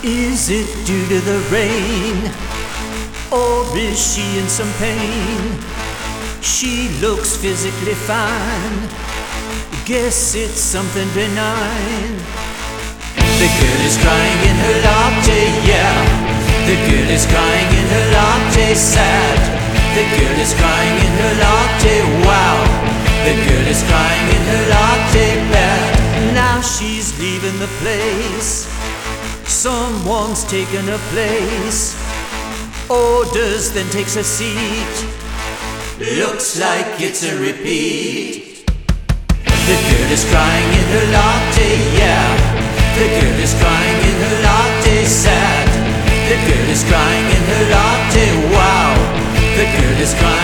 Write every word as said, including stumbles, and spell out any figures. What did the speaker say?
Is it due to the rain, or is she in some pain? She looks physically fine, guess it's something benign. The girl is crying in her latte, yeah. The girl is crying in her latte, sad. The girl is crying in her latte, wow. The girl is crying in her latte, bad. Now she's leaving the place, someone's taken her place. Orders, then takes a seat. Looks like it's a repeat. The girl is crying in her latte, yeah. The girl is crying in her latte, sad. The girl is crying in her latte, wow. The girl is crying